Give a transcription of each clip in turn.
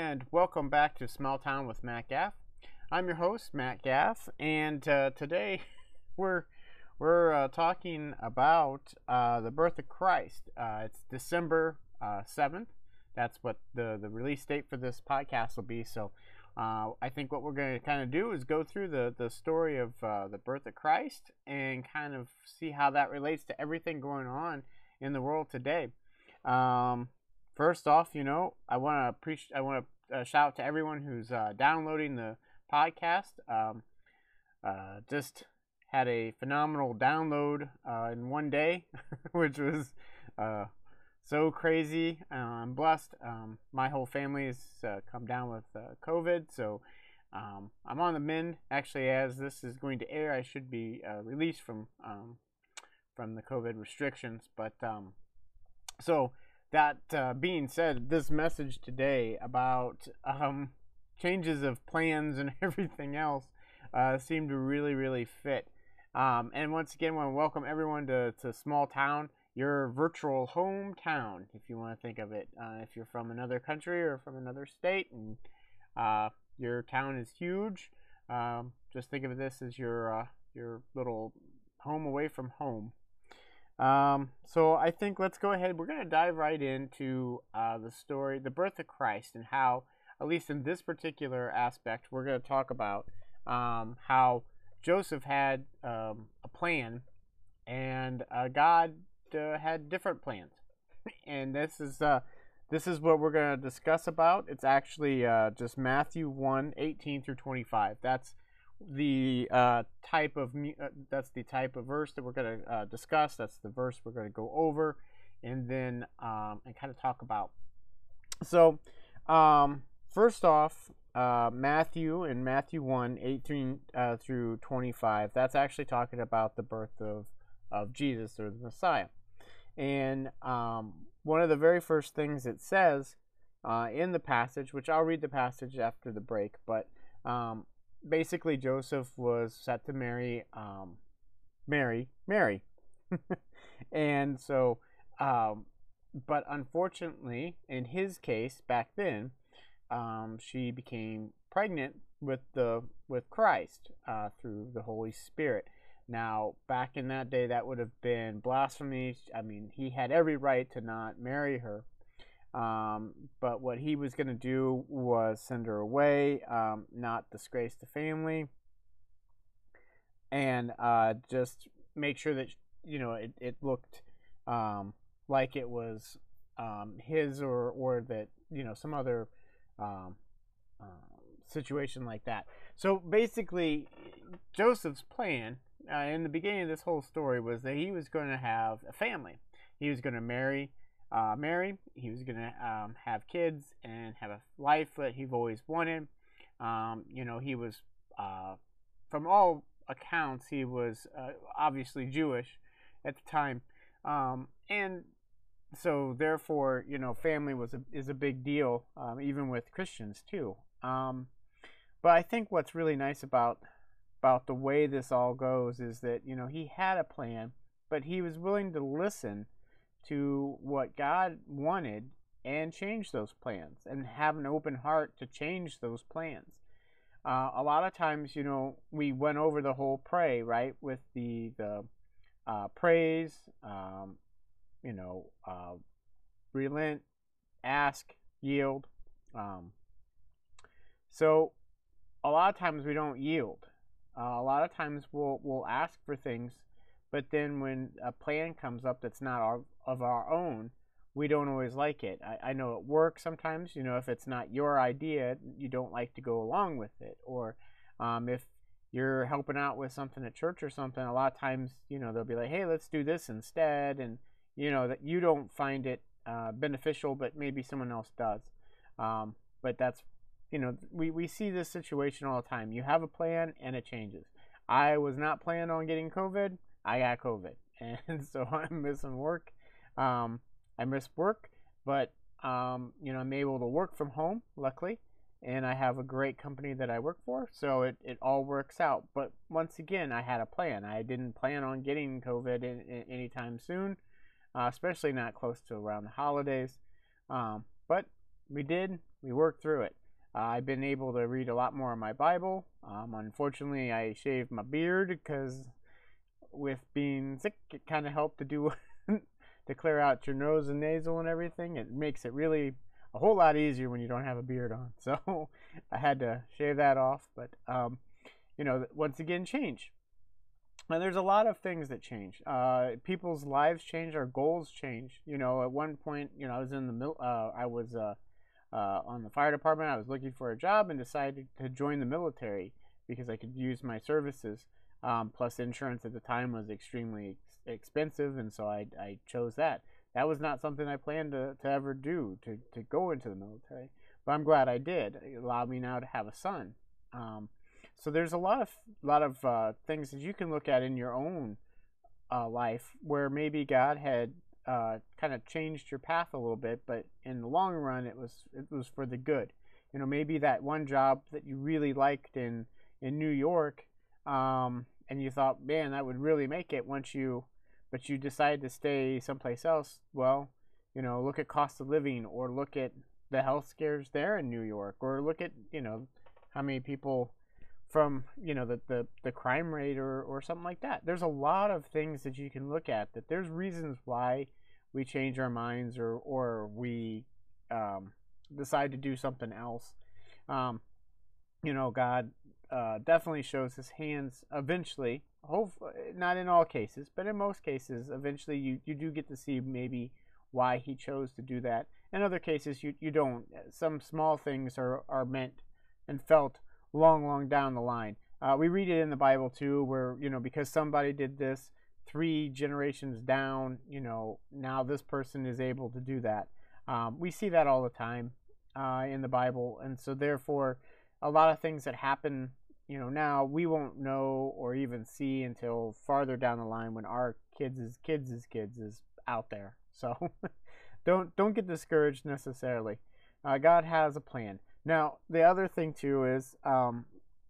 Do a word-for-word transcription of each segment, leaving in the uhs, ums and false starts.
and welcome back to Small Town with Matt Gaff. I'm your host, Matt Gaff, and uh, today we're we're uh, talking about uh, the birth of Christ. Uh, it's December uh, seventh. That's what the, the release date for this podcast will be. So uh, I think what we're going to kind of do is go through the, the story of uh, the birth of Christ and kind of see how that relates to everything going on in the world today. Um, First off, you know, I want to appreciate. I want to uh, shout out to everyone who's uh, downloading the podcast. Um, uh, just had a phenomenal download uh, in one day, which was uh, so crazy. Uh, I'm blessed. Um, my whole family has uh, come down with uh, COVID, so um, I'm on the mend. Actually, as this is going to air, I should be uh, released from um, from the COVID restrictions. But um, so. That uh, being said, this message today about um, changes of plans and everything else uh, seemed to really, really fit. Um, and once again, I want to welcome everyone to, to Small Town, your virtual hometown, if you want to think of it. Uh, if you're from another country or from another state and uh, your town is huge, um, just think of this as your, uh, your little home away from home. Um, so I think let's go ahead. We're going to dive right into uh, the story, the birth of Christ, and how, at least in this particular aspect, we're going to talk about um, how Joseph had um, a plan, and uh, God uh, had different plans. And this is uh, this is what we're going to discuss about. It's actually uh, just Matthew one, eighteen through twenty-five. That's the uh, type of uh, that's the type of verse that we're going to uh, discuss. That's the verse we're going to go over and then um, and kind of talk about. So um, first off, uh, Matthew in Matthew one, eighteen uh, through twenty-five, that's actually talking about the birth of, of Jesus, or the Messiah. And um, one of the very first things it says uh, in the passage, which I'll read the passage after the break, but um, basically, Joseph was set to marry um, Mary, Mary, and so, um, but unfortunately, in his case, back then, um, she became pregnant with the with Christ uh, through the Holy Spirit. Now, back in that day, that would have been blasphemy. I mean, he had every right to not marry her. Um, but what he was going to do was send her away, um, not disgrace the family, and uh, just make sure that, you know, it, it looked um, like it was um, his, or, or that, you know, some other um, uh, situation like that. So basically, Joseph's plan uh, in the beginning of this whole story was that he was going to have a family. He was going to marry Uh, Mary. He was going to um, have kids and have a life that he've always wanted. Um, you know, he was, uh, from all accounts, he was uh, obviously Jewish at the time. Um, and so, therefore, you know, family was a, is a big deal, um, even with Christians, too. Um, but I think what's really nice about, about the way this all goes is that, you know, he had a plan, but he was willing to listen to what God wanted and change those plans, and have an open heart to change those plans. Uh, a lot of times, you know, we went over the whole pray, right, with the the uh, praise, um, you know, uh, relent, ask, yield. Um, so a lot of times we don't yield. Uh, a lot of times we'll we'll ask for things, but then when a plan comes up that's not our, of our own, we don't always like it. I, I know at work sometimes, you know, if it's not your idea, you don't like to go along with it. Or um, if you're helping out with something at church or something, a lot of times, you know, they'll be like, hey, let's do this instead. And, you know, that you don't find it uh, beneficial, but maybe someone else does. Um, but that's, you know, we, we see this situation all the time. You have a plan and it changes. I was not planning on getting COVID. I got COVID. And so I'm missing work. Um, I miss work, but, um, you know, I'm able to work from home, luckily, and I have a great company that I work for, so it, it all works out. But once again, I had a plan. I didn't plan on getting COVID in, in, anytime soon, uh, especially not close to around the holidays. Um, but we did. We worked through it. Uh, I've been able to read a lot more of my Bible. Um, unfortunately, I shaved my beard because with being sick, it kind of helped to do to clear out your nose and nasal and everything. It makes it really a whole lot easier when you don't have a beard on. So I had to shave that off. But um, you know, once again, change. And there's a lot of things that change. Uh, people's lives change. Our goals change. You know, at one point, you know, I was in the mil- uh, I was uh, uh, on the fire department. I was looking for a job and decided to join the military because I could use my services. Um, plus, insurance at the time was extremely ex- expensive, and so I, I chose that. That was not something I planned to, to ever do, to, to go into the military. But I'm glad I did. It allowed me now to have a son. Um, so there's a lot of lot of uh, things that you can look at in your own uh, life where maybe God had uh, kind of changed your path a little bit, but in the long run, it was it was for the good. You know, maybe that one job that you really liked in in New York, um, and you thought, man, that would really make it once you, but you decide to stay someplace else. Well, you know, look at cost of living, or look at the health scares there in New York, or look at, you know, how many people from, you know, the, the, the crime rate, or, or something like that. There's a lot of things that you can look at, that there's reasons why we change our minds, or, or we um, decide to do something else. Um, you know, God uh, definitely shows his hands eventually. Hopefully, not in all cases, but in most cases, eventually you, you do get to see maybe why he chose to do that. In other cases, you, you don't. Some small things are, are meant and felt long, long down the line. Uh, we read it in the Bible too, where, you know, because somebody did this three generations down, you know, now this person is able to do that. Um, we see that all the time uh, in the Bible, and so therefore, a lot of things that happen, you know, now we won't know or even see until farther down the line when our kids' kids' kids is out there. So don't don't get discouraged necessarily. Uh, God has a plan. Now, the other thing too is, um,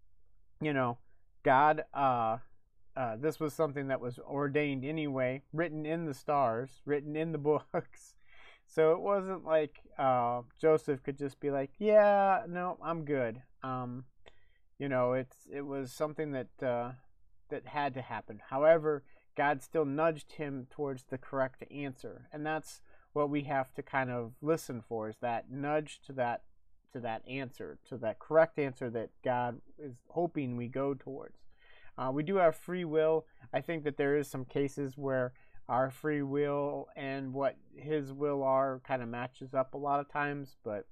you know, God, uh, uh, this was something that was ordained anyway, written in the stars, written in the books. So it wasn't like uh, Joseph could just be like, yeah, no, I'm good. Um, you know, it's it was something that uh, that had to happen. However, God still nudged him towards the correct answer, and that's what we have to kind of listen for, is that nudge to that to that answer, to that correct answer that God is hoping we go towards. Uh, we do have free will. I think that there is some cases where our free will and what his will are kind of matches up a lot of times, but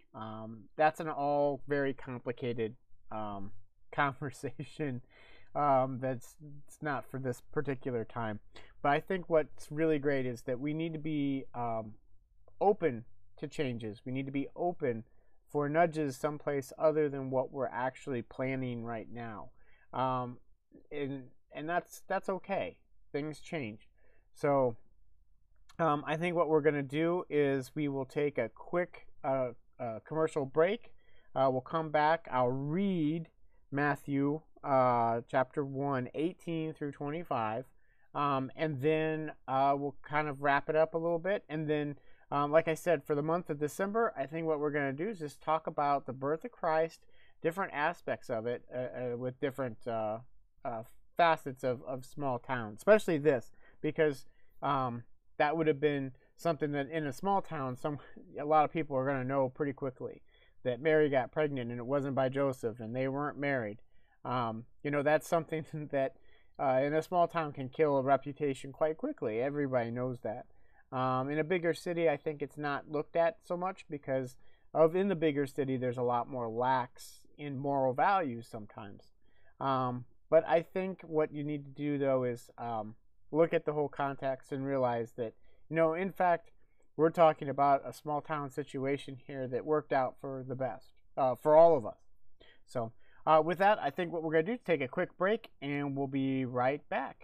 um, that's an all very complicated um, conversation um, that's it's not for this particular time. But I think what's really great is that we need to be um, open to changes. We need to be open for nudges someplace other than what we're actually planning right now, um, and and that's that's okay. Things change. So um, I think what we're going to do is we will take a quick uh, uh, commercial break. Uh, we'll come back. I'll read Matthew uh, chapter one, eighteen through twenty-five, um, and then uh, we'll kind of wrap it up a little bit. And then, um, like I said, for the month of December, I think what we're going to do is just talk about the birth of Christ, different aspects of it, uh, uh, with different uh, uh, facets of, of small town, especially this, because um, that would have been something that in a small town, some a lot of people are going to know pretty quickly, that Mary got pregnant and it wasn't by Joseph and they weren't married. Um, you know, that's something that uh, in a small town can kill a reputation quite quickly. Everybody knows that. Um, in a bigger city, I think it's not looked at so much because of in the bigger city, there's a lot more lax in moral values sometimes. Um, but I think what you need to do, though, is um, look at the whole context and realize that, you know, in fact, we're talking about a small town situation here that worked out for the best, uh, for all of us. So uh, with that, I think what we're going to do is take a quick break, and we'll be right back.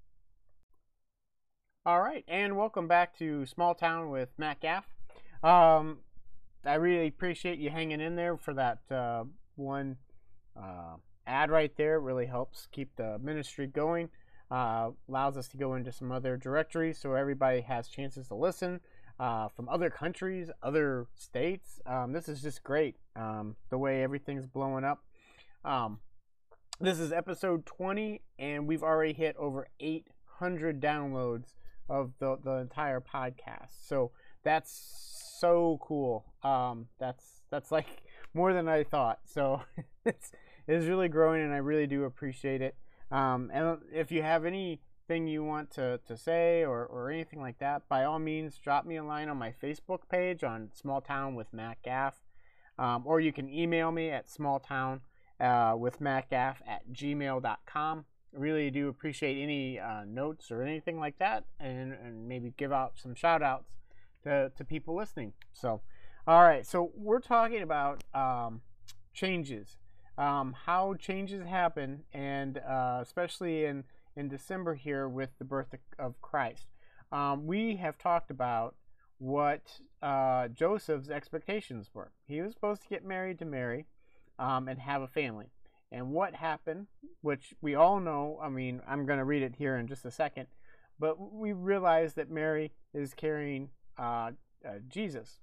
All right, and welcome back to Small Town with Matt Gaff. Um, I really appreciate you hanging in there for that uh, one uh, ad right there. It really helps keep the ministry going. Uh, allows us to go into some other directories so everybody has chances to listen. uh, from other countries, other states. Um, this is just great, um, the way everything's blowing up. Um, this is episode twenty, and we've already hit over eight hundred downloads of the, the entire podcast. So that's so cool. Um, that's that's like more than I thought. So it's it's really growing, and I really do appreciate it. Um, and if you have anything you want to, to say or, or anything like that, by all means, drop me a line on my Facebook page on Small Town with Matt Gaff, um, or you can email me at smalltown uh, with Matt Gaff at gmail dot com. I really do appreciate any uh, notes or anything like that, and, and maybe give out some shout outs to, to people listening. So, all right, so we're talking about um, changes, um, how changes happen, and uh, especially in, in December here with the birth of Christ. Um, we have talked about what uh, Joseph's expectations were. He was supposed to get married to Mary um, and have a family. And what happened, which we all know, I mean, I'm going to read it here in just a second, but we realize that Mary is carrying uh, uh, Jesus,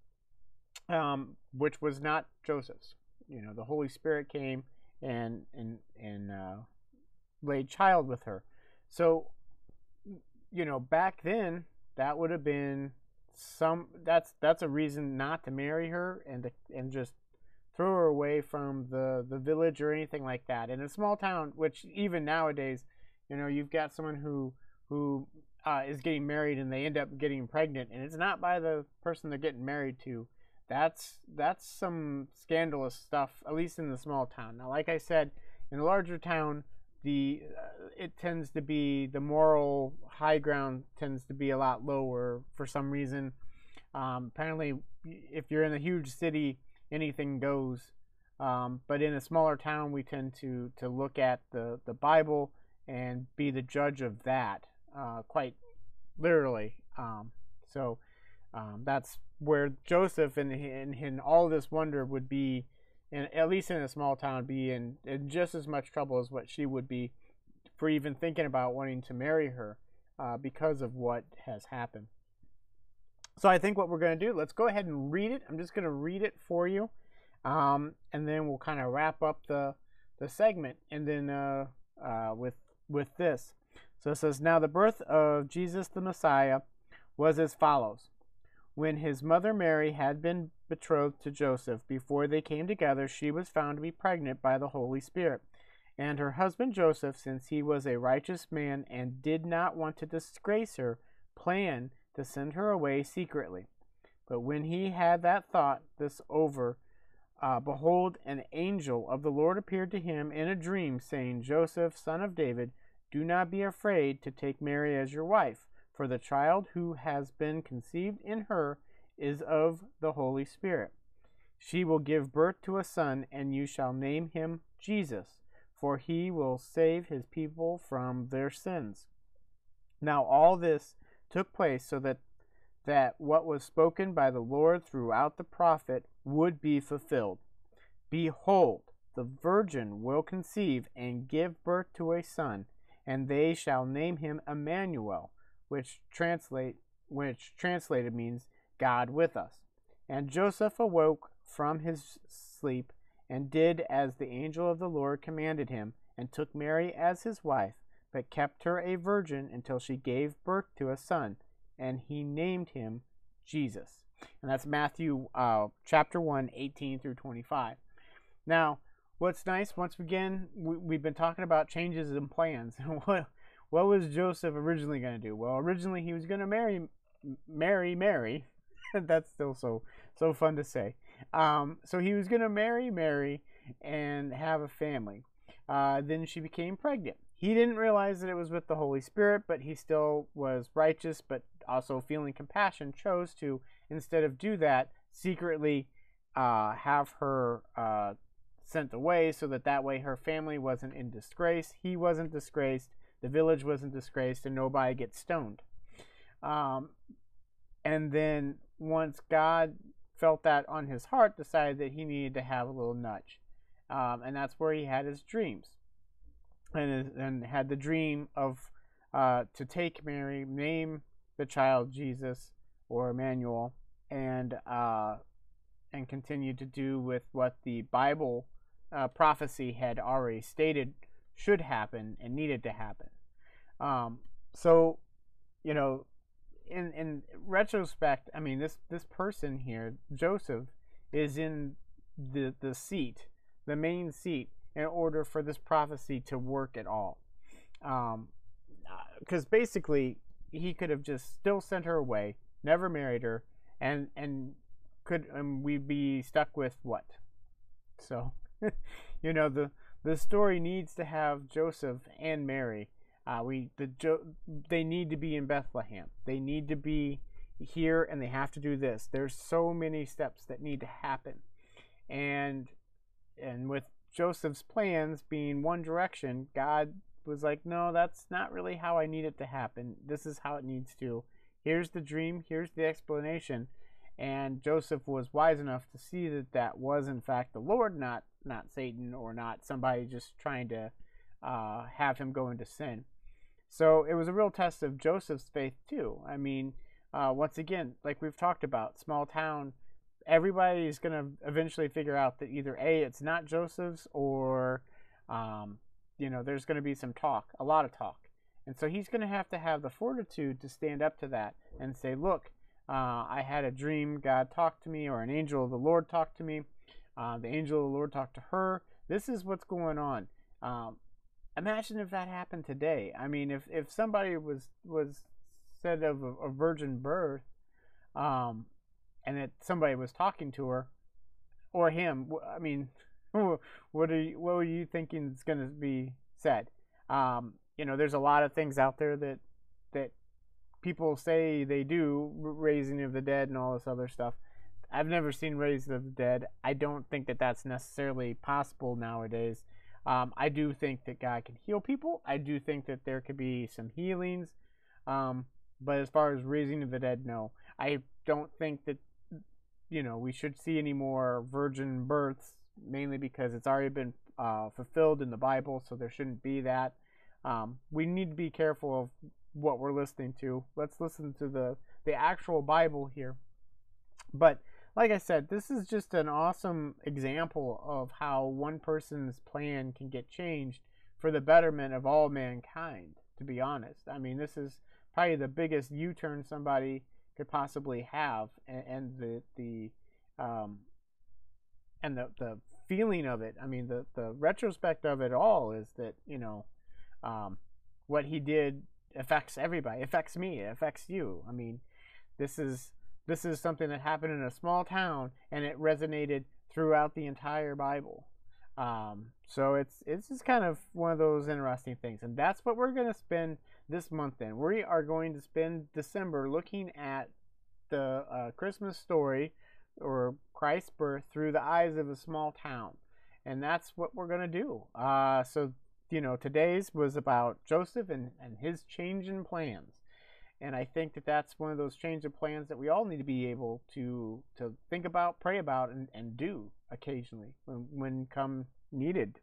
um, which was not Joseph's. You know, the Holy Spirit came and and and uh, laid child with her. So, you know, back then that would have been some. That's that's a reason not to marry her and to, and just throw her away from the, the village or anything like that. In a small town, which even nowadays, you know, you've got someone who who uh, is getting married and they end up getting pregnant, and it's not by the person they're getting married to. That's that's some scandalous stuff, at least in the small town. Now, like I said, in a larger town, the uh, it tends to be the moral high ground tends to be a lot lower for some reason. Um, apparently, if you're in a huge city, anything goes, um, but in a smaller town we tend to to look at the the Bible and be the judge of that, uh, quite literally. Um, so um, that's where Joseph and in, in all this wonder would be, in, at least in a small town, be in, in just as much trouble as what she would be for even thinking about wanting to marry her, uh, because of what has happened. So I think what we're going to do, let's go ahead and read it. I'm just going to read it for you, um, and then we'll kind of wrap up the the segment, and then uh, uh, with with this. So it says, "Now the birth of Jesus the Messiah was as follows. When his mother Mary had been betrothed to Joseph, before they came together, she was found to be pregnant by the Holy Spirit. And her husband Joseph, since he was a righteous man and did not want to disgrace her, planned to send her away secretly. But when he had that thought this over, uh, behold, an angel of the Lord appeared to him in a dream, saying, Joseph, son of David, do not be afraid to take Mary as your wife, for the child who has been conceived in her is of the Holy Spirit. She will give birth to a son, and you shall name him Jesus, for he will save his people from their sins. Now all this took place so that that what was spoken by the Lord throughout the prophet would be fulfilled. Behold, the virgin will conceive and give birth to a son, and they shall name him Emmanuel, which translate which translated means God with us. And Joseph awoke from his sleep and did as the angel of the Lord commanded him, and took Mary as his wife, but kept her a virgin until she gave birth to a son, and he named him Jesus." And that's Matthew uh, chapter one, eighteen through twenty-five. Now, what's nice, once again, we, we've been talking about changes in plans. what, what was Joseph originally going to do? Well, originally he was going to marry marry Mary. That's still so so fun to say. Um, so he was going to marry Mary and have a family. Uh, then she became pregnant. He didn't realize that it was with the Holy Spirit, but he still was righteous, but also feeling compassion, chose to, instead of do that, secretly uh, have her uh, sent away, so that that way her family wasn't in disgrace, he wasn't disgraced, the village wasn't disgraced, and nobody gets stoned. Um, and then once God felt that on his heart, decided that he needed to have a little nudge. Um, and that's where he had his dreams. And, and had the dream of uh, to take Mary, name the child Jesus, or Emmanuel, and uh, and continue to do with what the Bible uh, prophecy had already stated should happen and needed to happen. Um, so, you know, in in retrospect, I mean, this this person here, Joseph, is in the the seat, the main seat, in order for this prophecy to work at all. Um, because basically he could have just still sent her away, never married her, and and could and we'd be stuck with what? So, you know, the the story needs to have Joseph and Mary. Uh, we the jo- they need to be in Bethlehem. They need to be here, and they have to do this. There's so many steps that need to happen, and and with Joseph's plans being one direction, God was like, no, that's not really how I need it to happen. This is how it needs to. Here's the dream. Here's the explanation. And Joseph was wise enough to see that that was in fact the Lord, not not Satan, or not somebody just trying to uh, have him go into sin. So it was a real test of Joseph's faith too. I mean, uh, once again, like we've talked about, small town, everybody is going to eventually figure out that either A, it's not Joseph's, or um, you know, there's going to be some talk, a lot of talk. And so he's going to have to have the fortitude to stand up to that and say, look, uh, I had a dream, God talked to me, or an angel of the Lord talked to me. Uh, the angel of the Lord talked to her. This is what's going on. Um, imagine if that happened today. I mean, if, if somebody was, was said of a, a virgin birth, um, and that somebody was talking to her, or him, I mean, what are you, what were you thinking is going to be said? Um, you know, there's a lot of things out there that that people say they do, raising of the dead and all this other stuff. I've never seen raising of the dead. I don't think that that's necessarily possible nowadays. Um, I do think that God can heal people. I do think that there could be some healings. Um, but as far as raising of the dead, no. I don't think that, you know, we should see any more virgin births, mainly because it's already been uh, fulfilled in the Bible, so there shouldn't be that. Um, we need to be careful of what we're listening to. Let's listen to the, the actual Bible here. But like I said, this is just an awesome example of how one person's plan can get changed for the betterment of all mankind, to be honest. I mean, this is probably the biggest U-turn somebody could possibly have, and, and the the um, and the, the feeling of it. I mean, the, the retrospect of it all is that, you know, um, what he did affects everybody. It affects me. It affects you. I mean, this is this is something that happened in a small town, and it resonated throughout the entire Bible. Um, so it's it's just kind of one of those interesting things, and that's what we're going to spend this month in. We are going to spend December looking at the uh, Christmas story, or Christ's birth, through the eyes of a small town, and that's what we're going to do. Uh, so, you know, today's was about Joseph and, and his change in plans. And I think that that's one of those change of plans that we all need to be able to to think about, pray about, and, and do occasionally when, when come needed.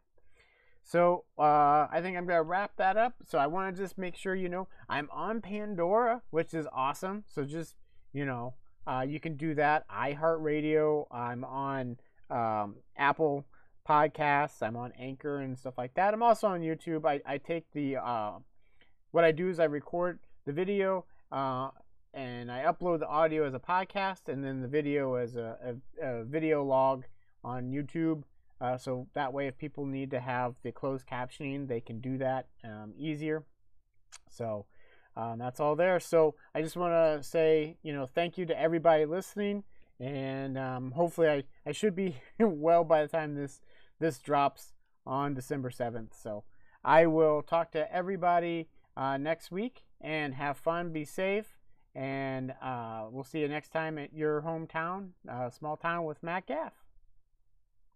So uh, I think I'm going to wrap that up. So I want to just make sure, you know, I'm on Pandora, which is awesome. So just, you know, uh, you can do that. iHeartRadio. I'm on um, Apple Podcasts. I'm on Anchor and stuff like that. I'm also on YouTube. I, I take the, uh, what I do is I record the video uh, and I upload the audio as a podcast, and then the video as a, a, a video log on YouTube. Uh, so that way, if people need to have the closed captioning, they can do that um, easier. So um, that's all there. So I just want to say, you know, thank you to everybody listening, and um, hopefully I, I should be well by the time this this drops on December seventh. So I will talk to everybody uh, next week, and have fun, be safe, and uh, we'll see you next time at your hometown, uh, Small Town with Matt Gaff.